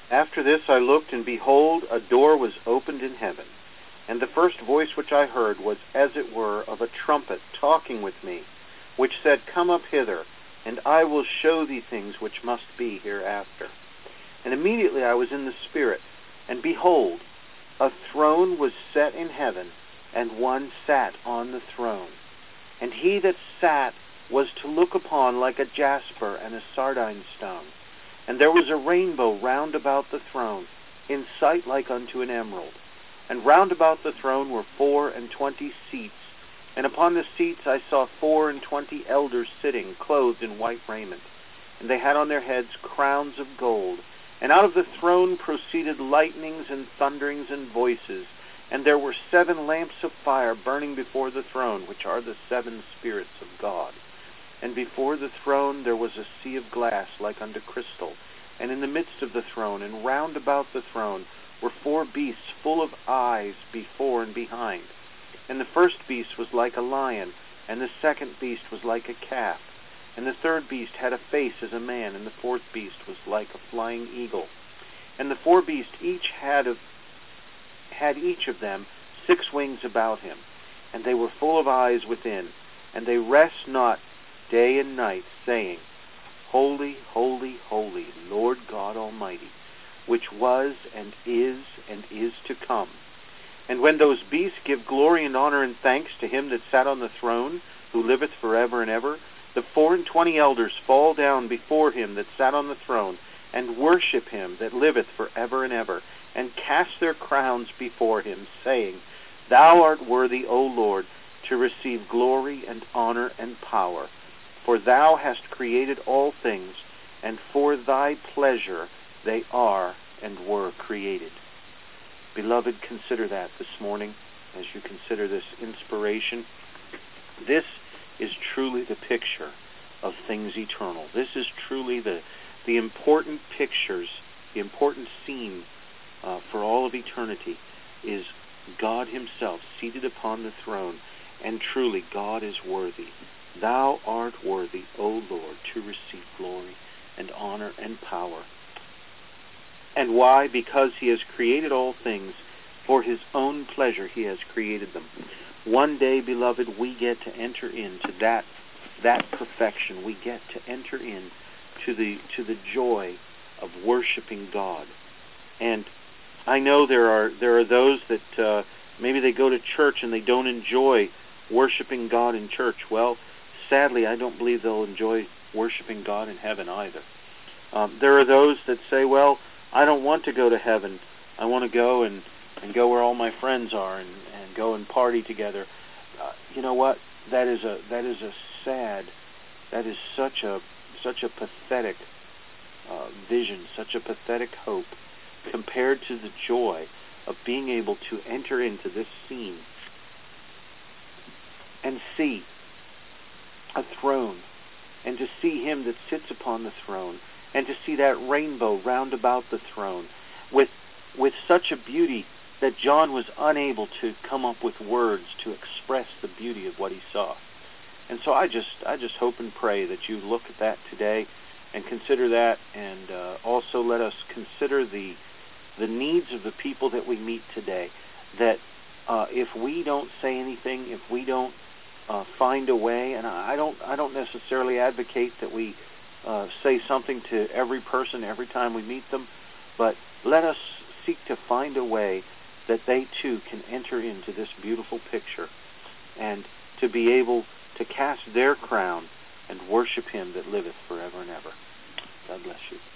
After this I looked, and behold, a door was opened in heaven. And the first voice which I heard was as it were of a trumpet talking with me, which said, Come up hither, and I will show thee things which must be hereafter. And immediately I was in the Spirit, and behold, a throne was set in heaven, and one sat on the throne. And he that sat was to look upon like a jasper and a sardine stone. And there was a rainbow round about the throne, in sight like unto an emerald. And round about the throne were 24 seats, and upon the seats I saw 24 elders sitting, clothed in white raiment. And they had on their heads crowns of gold. And out of the throne proceeded lightnings and thunderings and voices. And there were 7 lamps of fire burning before the throne, which are the 7 spirits of God. And before the throne there was a sea of glass like unto crystal. And in the midst of the throne, and round about the throne, were 4 beasts full of eyes before and behind. And the first beast was like a lion, and the second beast was like a calf. And the third beast had a face as a man, and the fourth beast was like a flying eagle. And the 4 beasts each had each of them 6 wings about him, and they were full of eyes within, and they rest not day and night, saying, Holy, holy, holy, Lord God Almighty, which was and is to come. And when those beasts give glory and honor and thanks to him that sat on the throne, who liveth forever and ever, the 24 elders fall down before him that sat on the throne, and worship him that liveth forever and ever, and cast their crowns before him, saying, Thou art worthy, O Lord, to receive glory and honor and power, for thou hast created all things, and for thy pleasure they are and were created. Beloved, consider that this morning as you consider this inspiration. This is truly the picture of things eternal. This is truly the important pictures, the important scene for all of eternity is God himself seated upon the throne, and truly God is worthy. Thou art worthy, O Lord, to receive glory and honor and power. And why? Because he has created all things for his own pleasure. He has created them. One day, beloved, we get to enter into that perfection. We get to enter in to the joy of worshiping God. And I know there are those that maybe they go to church and they don't enjoy worshiping God in church. Well, sadly, I don't believe they'll enjoy worshiping God in heaven either. There are those that say, well, I don't want to go to heaven. I want to go and go where all my friends are and go and party together. You know what? That is a sad. That is such a pathetic vision, such a pathetic hope, compared to the joy of being able to enter into this scene and see a throne, and to see him that sits upon the throne, and to see that rainbow round about the throne with such a beauty that John was unable to come up with words to express the beauty of what he saw. And so I just hope and pray that you look at that today and consider that, and also let us consider the needs of the people that we meet today. That if we don't say anything, if we don't find a way, and I don't necessarily advocate that we say something to every person every time we meet them, but let us seek to find a way that they too can enter into this beautiful picture and to be able to cast their crown and worship him that liveth forever and ever. God bless you.